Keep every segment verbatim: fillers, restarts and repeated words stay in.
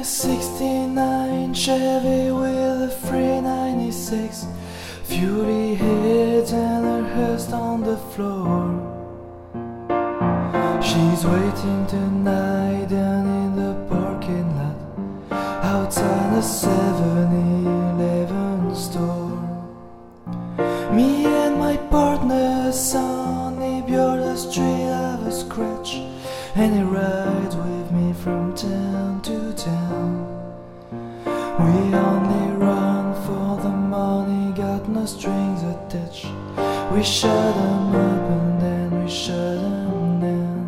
sixty-nine Chevy with a three ninety-six, Fury hits and her head's on the floor. She's waiting tonight down in the parking lot outside the seven eleven store. Me and my partner Sonny Björn the street have a scratch, and he rides with me from town to town. We only run for the money, got no strings attached. We shut them up and then we shut them down.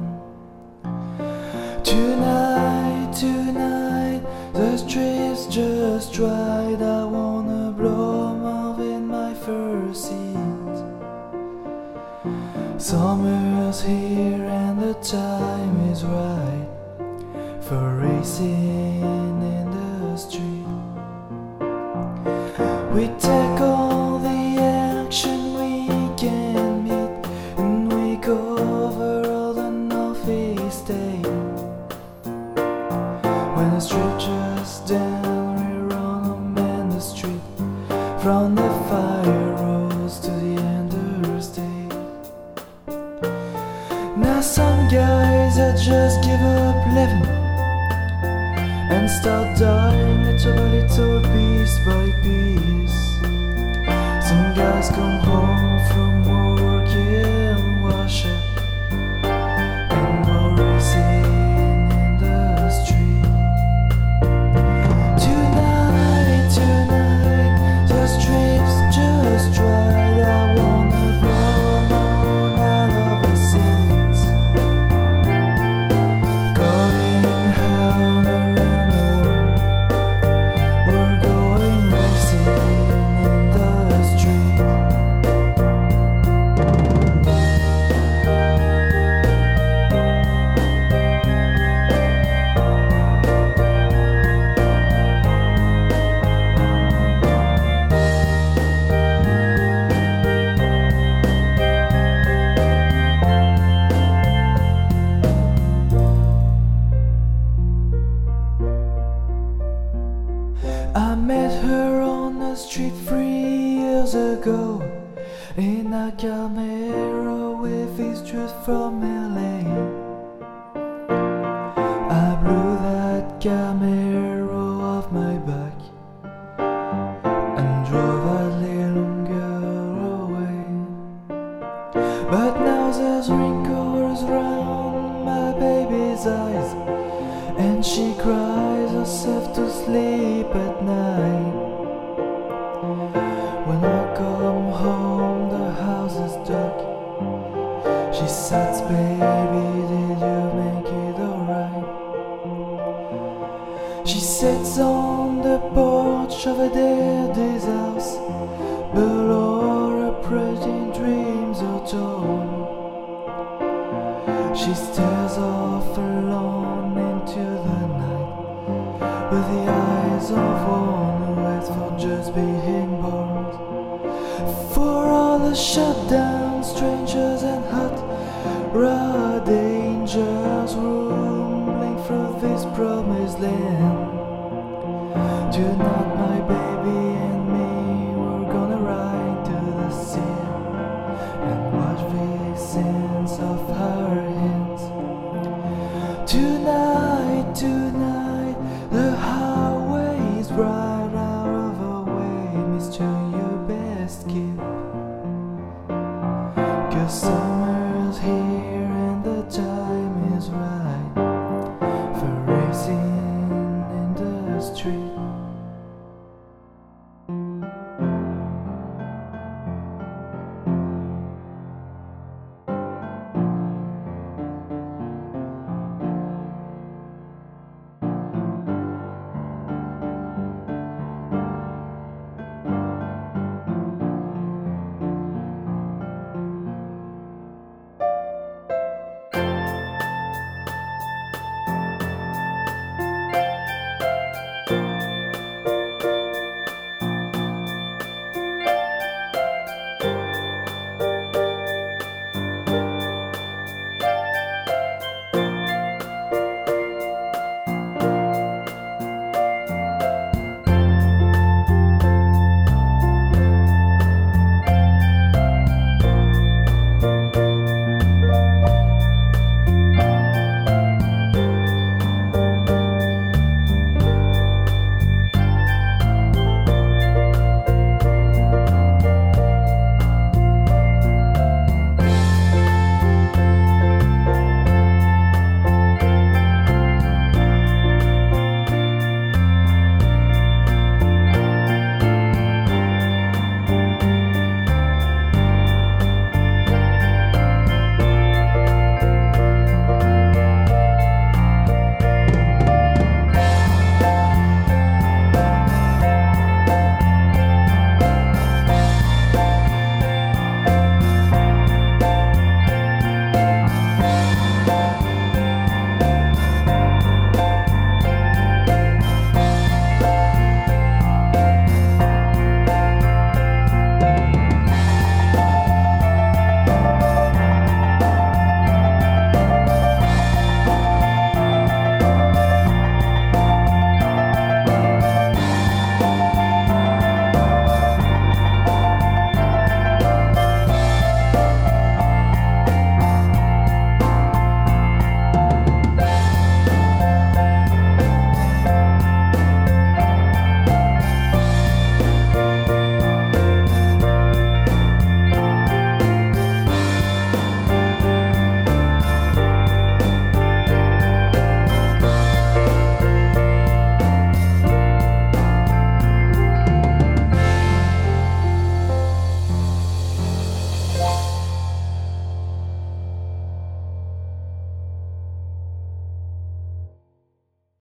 Tonight, tonight, the street's just right. I wanna blow 'em off in my first seat. Summer's here and the time is right for racing in the street. We take all the action we can meet, and we cover all the northeast state. When the street just down, we run on man the street from the fire roads to the interstate. Now some guys that just give up living and start dying little by little, piece by piece. Some guys come home from work and wash up and go racing in the street. Tonight, tonight, the street's just right. I wanna blow 'em all out of the seats. Going home around the world, we're going racing in the street. I met her on the street three years ago in a Camaro with his truth from L A. I blew that Camaro off my back and drove that little girl away. But now there's wrinkles round my baby's eyes, and she cries herself to sleep at night. When I come home, the house is dark. She says, baby, did you make it alright? She sits on the porch of a daddy's house, but all her pretty dreams are torn. She stares off alone into the night with the eyes of one who waits for just being born. For all the shutdown strangers and hot rod angels rumbling through this promised land. Tonight, my baby